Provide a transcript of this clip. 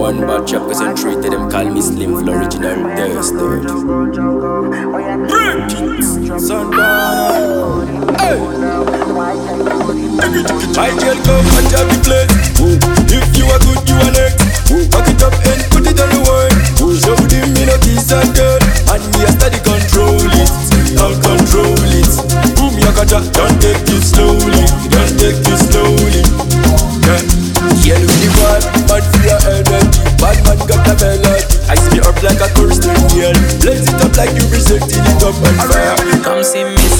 one bad chap concentrated, them call me Slim Flow original Dustard. Break it, Santana. Hey. I girl come and jab the place. If you are good, you are next. Back it up and put it on the word. Show them me no kiss and girl, and me a steady control it. I'll control it. Boom yakata, don't take it slowly. Don't take it slowly. Yeah. Yell with the vibe, bad for your energy. Bad man got the melody. I spit up like a Thursday meal. Blaze it up like you resetting it up on fire. Come see me